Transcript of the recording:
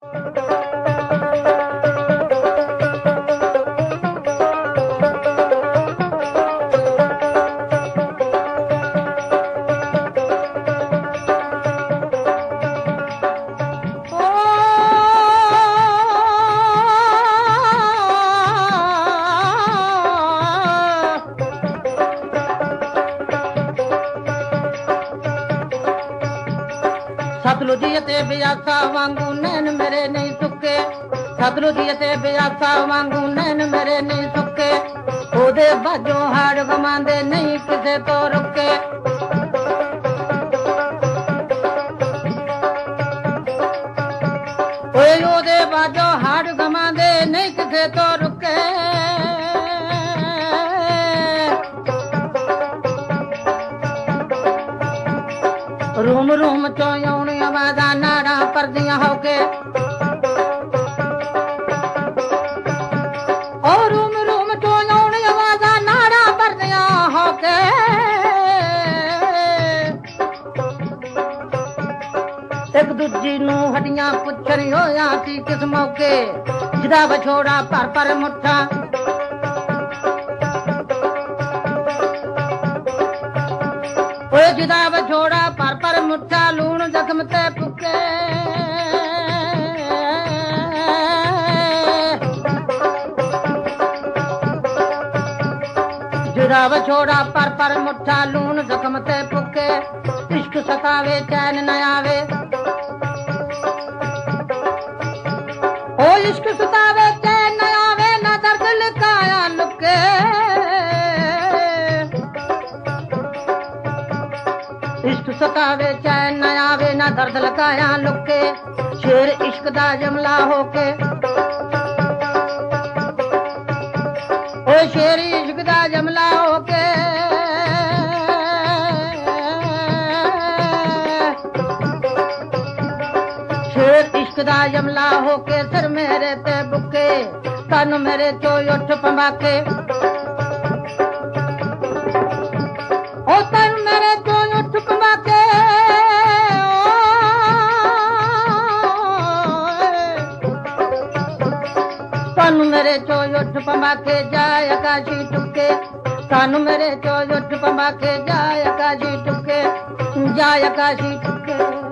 सतलुज ते बियासा वांगू नैन मेरे नहीं सुके, सतलुज ते बियासा वांगू नैन मेरे नहीं सुके, ओदे बाजों हाड़ गवांदे नहीं किसे तो रुके। ओदे बाजों हाड़ गवांदे नहीं किसे तो रुके। रूम रूम चो आउणी आवाज़ा नाड़ा परदियां होके, ओ रूम रूम चो आउणी आवाज़ा नाड़ा परदियां होके। एक दूजी नू हड्डियां पुछण होया सी किस मौके, जिदा विछोड़ा पर पर मुठा जिदा विछोड़ा पर पर मुठा लूण जख्म ते पुके। जिदा विछोड़ा पर मुठा लूण जख्म ते पुके। इश्क सतावे चैन न आवे, ओ इश्क सतावे चैन न आवे, ना दर्द लुकाया लुके। इश्क सतावे चैन न आवे, ना दर्द लकाया लुके। शेर इश्क दा जमला होके, ओ शेर इश्क दा जमला होके। शेर इश्क दा जमला होके, सिर मेरे ते बुके, तन मेरे चो उठ पंबाके। ओ तन मेरे चो उठ पंबाके। तन मेरे चो उठ पंबाके, जाय आकाशी टुके। तन मेरे चो उठ पंबाके, जाय आकाशी टुके, जाय आकाशी टुके।